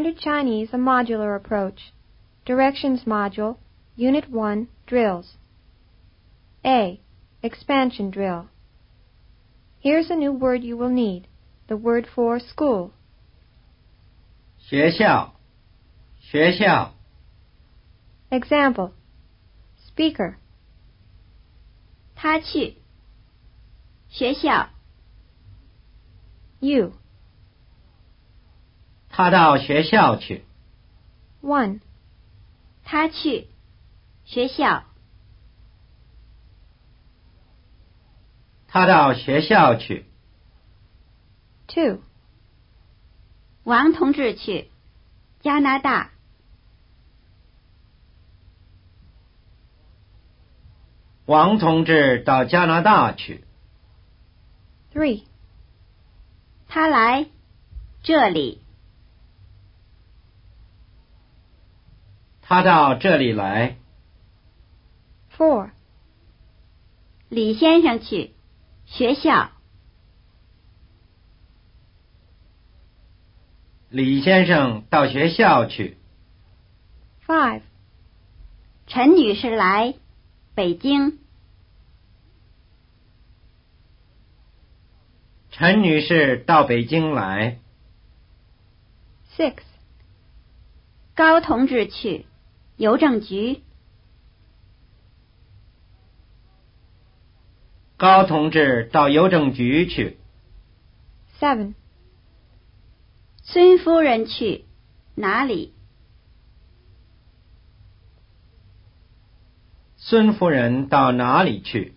Standard Chinese, a modular approach. Directions module, Unit 1, Drills. A. Expansion drill. Here's a new word you will need, the word for school. 学校，学校。 Example. Speaker. 他去学校。 You. 他到学校去。 1. 他去学校。 他到学校去。 2. 王同志去加拿大。 王同志到加拿大去。 3. 他来这里。 他到这里来。 4. 李先生去学校。 李先生到学校去。 5. 陈女士来北京。 陈女士到北京来。 6. 高同志去邮政局。 高同志到邮政局去。 7. 孙夫人去哪里？ 孙夫人到哪里去？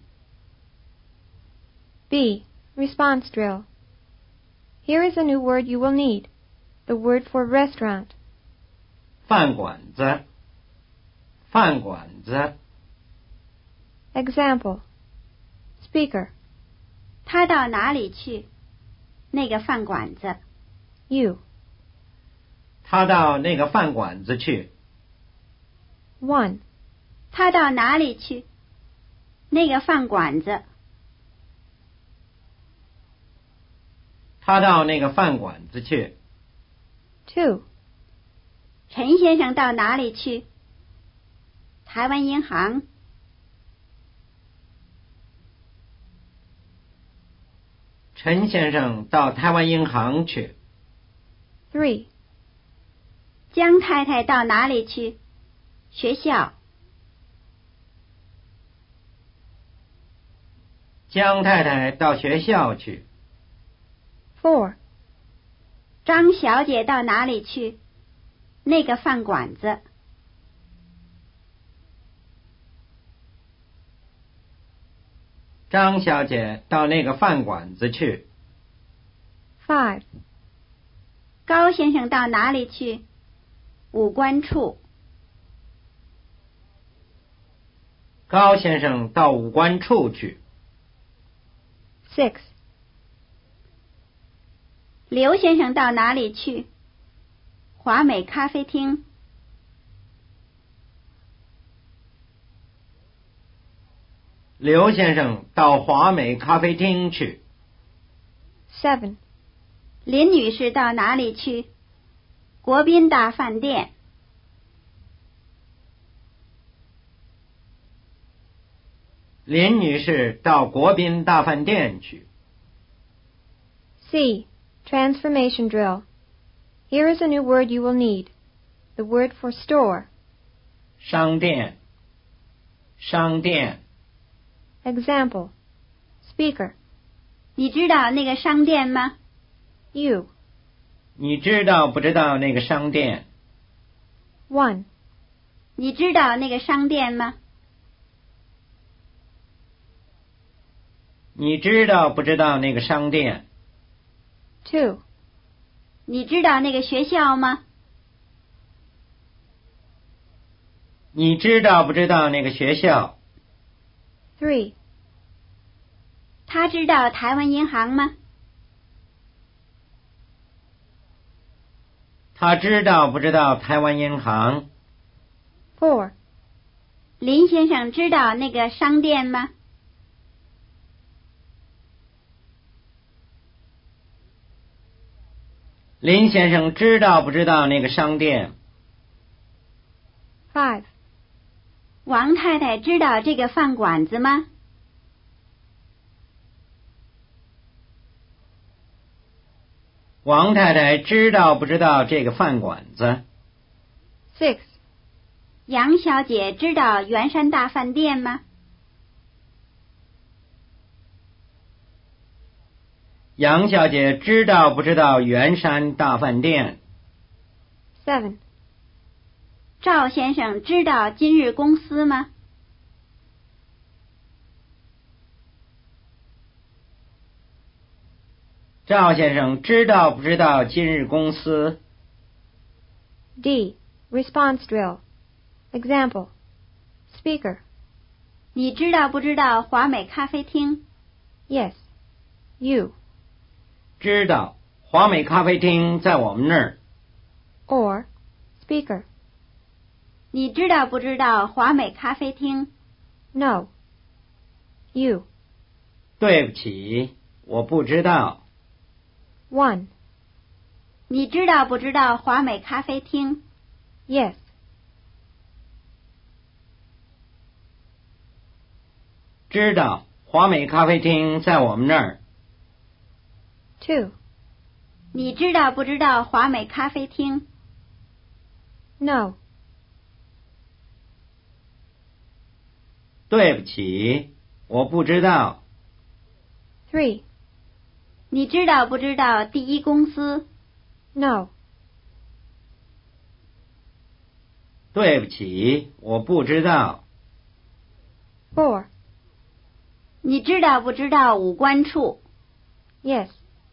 B. Response drill. Here is a new word you will need, the word for restaurant. 饭馆子，饭馆子。 Example. Speaker. 他到哪里去？那个饭馆子。 You. 他到那个饭馆子去。 1. 他到哪里去？那个饭馆子。 他到那个饭馆子去。 2. 陈先生到哪里去？台湾银行。 陈先生到台湾银行去。 3. 江太太到哪里去？学校。 江太太到学校去。 4. 张小姐到哪里去？那个饭馆子。 张小姐到那个饭馆子去。 5. 高先生到哪里去？武官处。 高先生到武官处去。 6. 刘先生到哪里去？华美咖啡厅。 刘先生到华美咖啡厅去。 7. 林女士到哪里去？国宾大饭店。 林女士到国宾大饭店去。 C. Transformation drill. Here is a new word you will need, the word for store. 商店，商店。 Example. Speaker. 你知道那个商店吗？ You. 你知道不知道那个商店？ 1. 你知道那个商店吗？ 你知道不知道那个商店？ 2. 你知道那个学校吗？ 你知道不知道那个学校？ 3. 他知道台湾银行吗？ 他知道不知道台湾银行？ 4. 林先生知道那个商店吗？ 林先生知道不知道那个商店？ 5. 王太太知道这个饭馆子吗？ 王太太知道不知道这个饭馆子？ 6. 杨小姐知道圆山大饭店吗？ 杨小姐知道不知道圆山大饭店？ 7. 赵先生知道今日公司吗？ 赵先生知道不知道今日公司？ D. Response drill. Example. Speaker. 你知道不知道华美咖啡厅？ Yes. You. 知道，华美咖啡厅在我们那儿。 Or. Speaker. 你知道不知道华美咖啡厅？ No. You. 对不起，我不知道。 1. 你知道不知道华美咖啡厅？ Yes. 知道，华美咖啡厅在我们那儿。 2. 你知道不知道华美咖啡厅？ No. 对不起，我不知道。 3. 你知道不知道第一公司？ No. 对不起，我不知道。 4. 你知道不知道五官处？ Yes.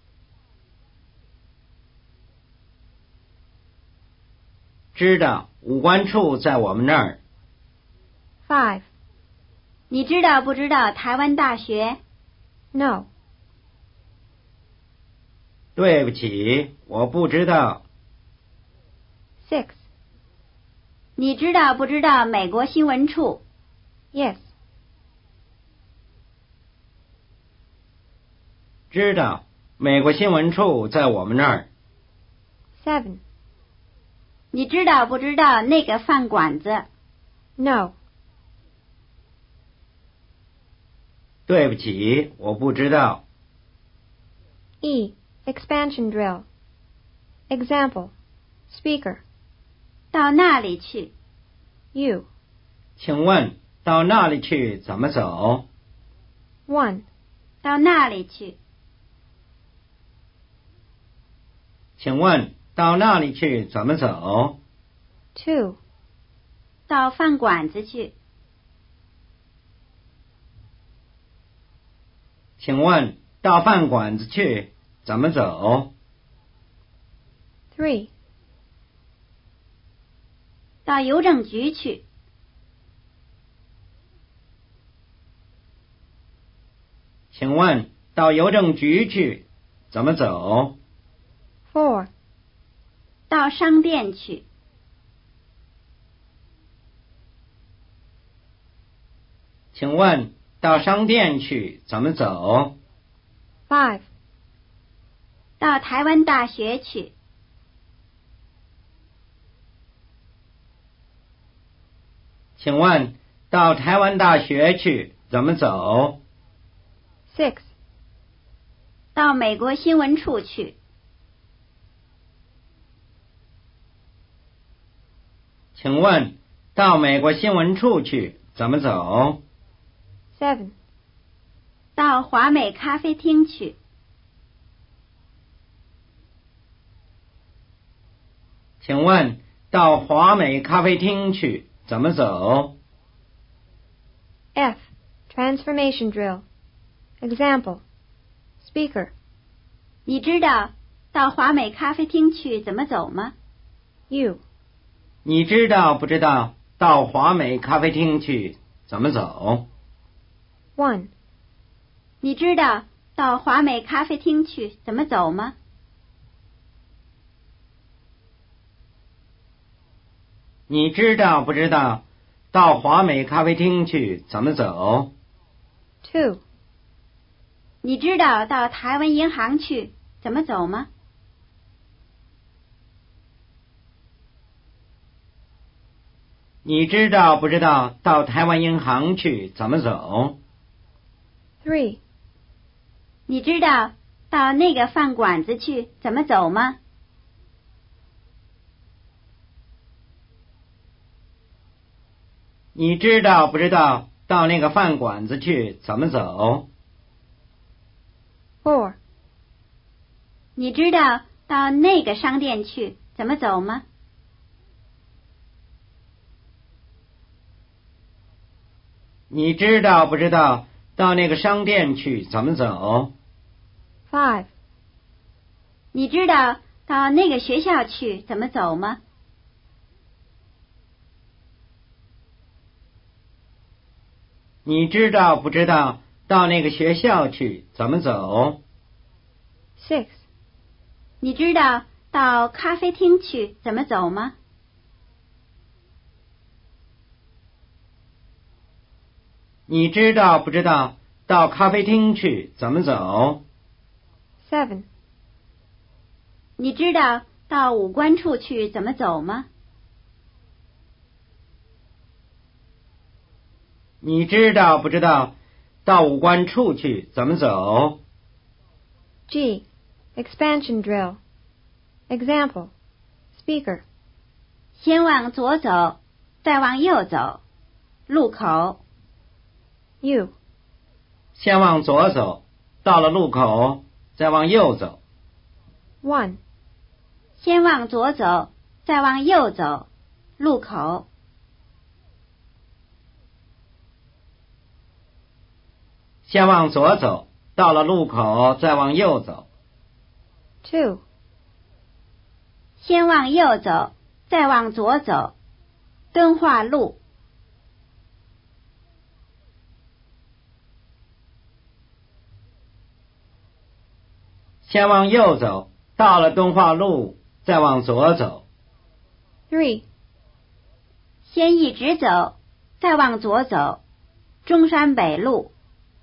知道，五官处在我们那儿。 5. 你知道不知道台湾大学？ No. 对不起，我不知道。 6. 你知道不知道美国新闻处？ Yes. 知道，美国新闻处在我们那儿。 7. 你知道不知道那个饭馆子？ No. 对不起，我不知道。 E. Expansion drill. Example. Speaker. 到那里去。 You. 请问到那里去怎么走？ 1. 到那里去。 请问到那里去怎么走？ 2. 到饭馆子去。 请问到饭馆子去怎么走？ 3. 到邮政局去。 请问到邮政局去怎么走？ 4. 到商店去。 请问到商店去怎么走？ 5. 到台湾大学去。 请问到台湾大学去怎么走？ 6. 到美国新闻处去。 请问到美国新闻处去怎么走？ 7. 到华美咖啡厅去。 请问到华美咖啡厅去怎么走？ F. Transformation drill. Example. Speaker. 你知道到华美咖啡厅去怎么走吗？ You. 你知道不知道到华美咖啡厅去怎么走？ 1. 你知道到华美咖啡厅去怎么走吗？ 你知道不知道到华美咖啡厅去怎么走？ 2. 你知道到台湾银行去怎么走吗？ 你知道不知道到台湾银行去怎么走？ 3. 你知道到那个饭馆子去怎么走吗？ 你知道不知道到那个饭馆子去怎么走？ 4. 你知道到那个商店去怎么走吗？ 你知道不知道到那个商店去怎么走？ 5. 你知道到那个学校去怎么走吗？ 你知道不知道到那个学校去怎么走？ 6. 你知道到咖啡厅去怎么走吗？ 你知道不知道到咖啡厅去怎么走？ 7. 你知道到五官处去怎么走吗？ 你知道不知道到五官处去怎么走？ G. Expansion drill. Example. Speaker. 先往左走，再往右走。路口。 U. 先往左走，到了路口，再往右走。 1. 先往左走，再往右走。路口。 先往左走，到了路口，再往右走。 2. 先往右走，再往左走。敦化路。 先往右走，到了敦化路，再往左走。 3. 先一直走，再往左走。中山北路。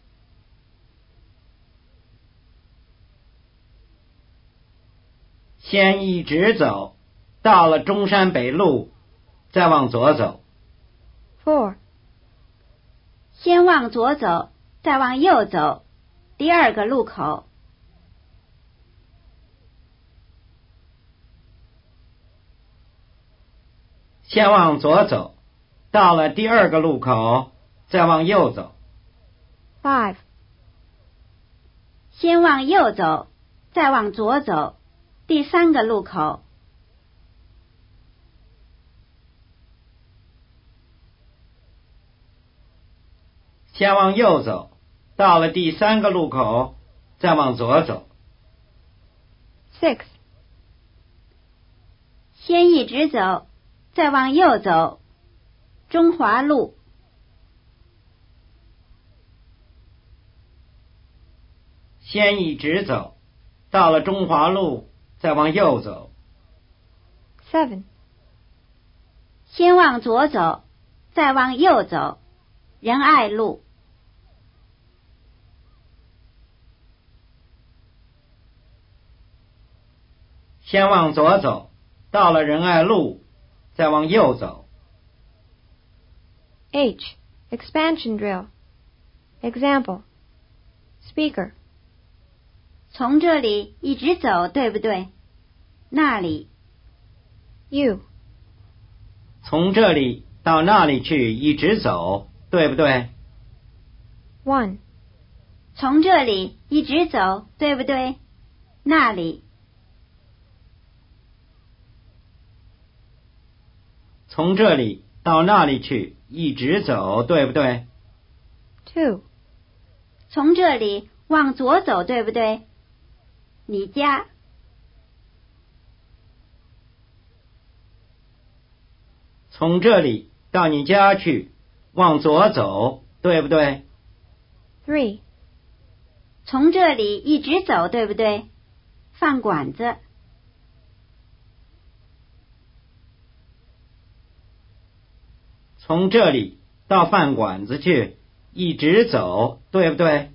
先一直走，到了中山北路，再往左走。 4. 先往左走，再往右走。第二个路口。 先往左走，到了第二个路口，再往右走。 5. 先往右走，再往左走。第三个路口。 先往右走，到了第三个路口，再往左走。 6. 先一直走，再往右走。中华路。 先一直走，到了中华路，再往右走。 7. 先往左走，再往右走。仁爱路。 先往左走，到了仁爱路，再往右走。 H. Expansion drill. Example. Speaker. 从这里一直走，对不对？那里。 U. 从这里到那里去一直走，对不对？ 1. 从这里一直走，对不对？那里。 从这里到那里去一直走，对不对？ 2. 从这里往左走，对不对？你家。 从这里到你家去，往左走，对不对？ 3. 从这里一直走，对不对？饭馆子。 从这里到饭馆子去，一直走，对不对？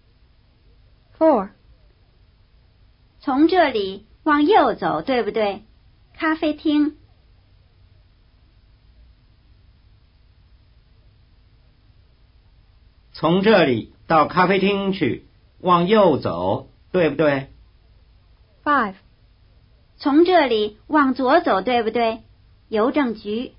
4. 从这里往右走，对不对？咖啡厅。 从这里到咖啡厅去，往右走，对不对？ 5. 从这里往左走，对不对？邮政局。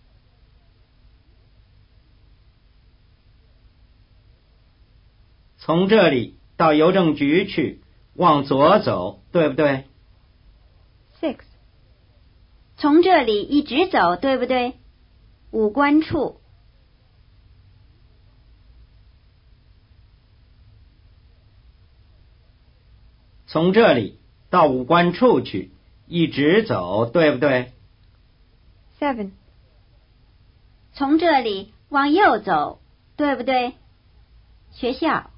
从这里到邮政局去，往左走，对不对？ 6. 从这里一直走，对不对？五官处。 从这里到五官处去，一直走，对不对？ 7. 从这里往右走，对不对？学校。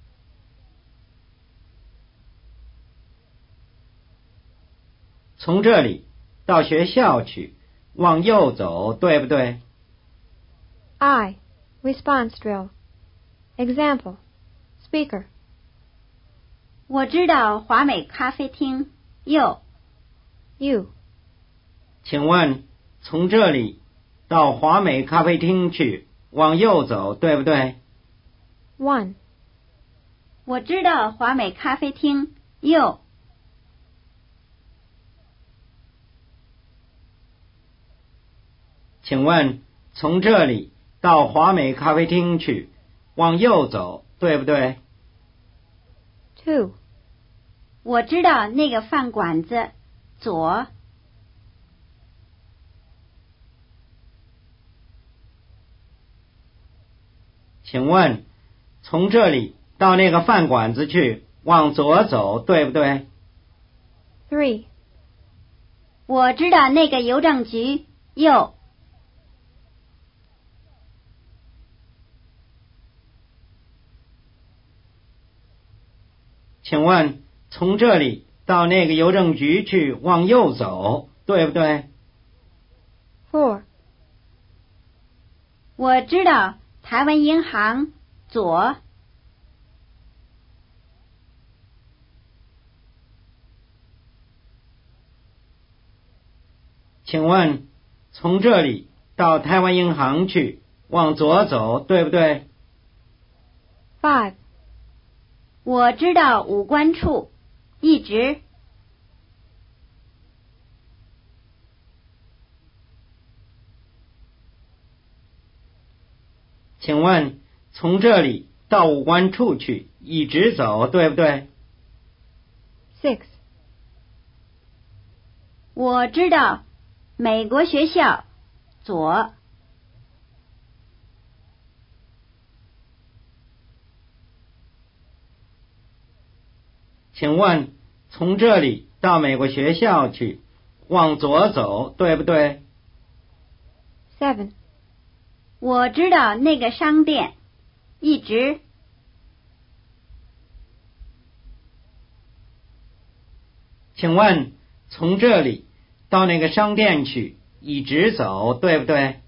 从这里到学校去，往右走，对不对？ I. Response drill. Example. Speaker. 我知道华美咖啡厅。右。 You. 请问从这里到华美咖啡厅去，往右走，对不对？ 1. 我知道华美咖啡厅。右。 请问从这里到华美咖啡厅去，往右走，对不对？ 2. 我知道那个饭馆子。左。 请问从这里到那个饭馆子去，往左走，对不对？ 3. 我知道那个邮政局。右。 请问从这里到那个邮政局去，往右走，对不对？ 4. 我知道台湾银行。左。 请问从这里到台湾银行去，往左走，对不对？ 5. 我知道五官处。一直。 请问从这里到五官处去，一直走，对不对？ 6. 我知道美国学校。左。 请问从这里到美国学校去，往左走，对不对？ 7. 我知道那个商店。一直。 请问从这里到那个商店去，一直走，对不对？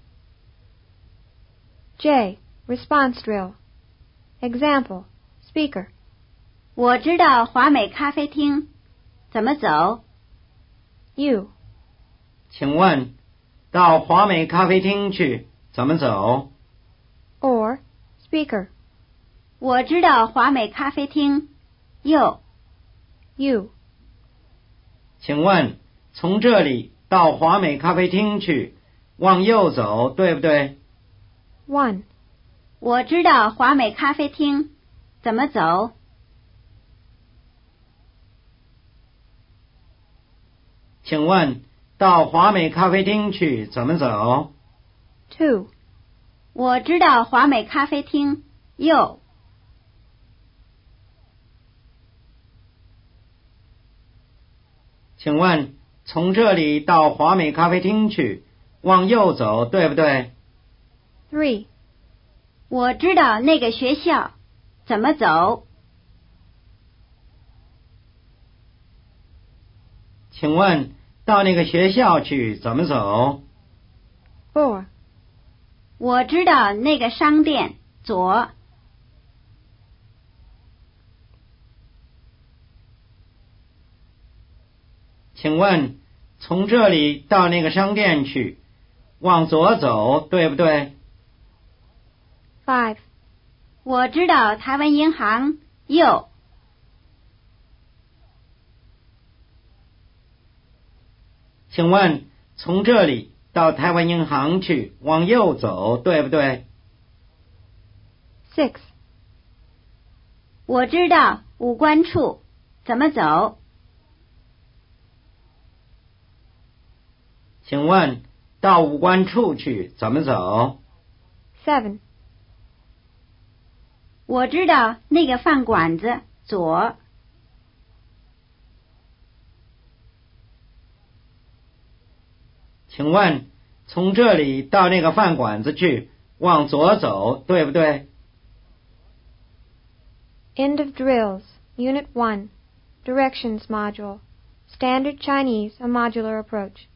J. Response drill. Example. Speaker. 我知道华美咖啡厅。怎么走？ You. 请问到华美咖啡厅去怎么走？ Or. Speaker. 我知道华美咖啡厅。右。 You. 请问从这里到华美咖啡厅去，往右走，对不对？ 1. 我知道华美咖啡厅。怎么走？ 请问到华美咖啡厅去怎么走？ 2. 我知道华美咖啡厅。右。 请问从这里到华美咖啡厅去，往右走，对不对？ 3. 我知道那个学校。怎么走？ 请问到那个学校去怎么走？ 4. 我知道那个商店。左。 请问从这里到那个商店去，往左走，对不对？ 5. 我知道台湾银行右。 请问从这里到台湾银行去往右走，对不对？ 6. 我知道五官处怎么走。 请问到五官处去怎么走？ 7. 我知道那个饭馆子左。 请问从这里到那个饭馆子去往左走，对不对？ End of drills. Unit 1. Directions module. Standard Chinese, a modular approach.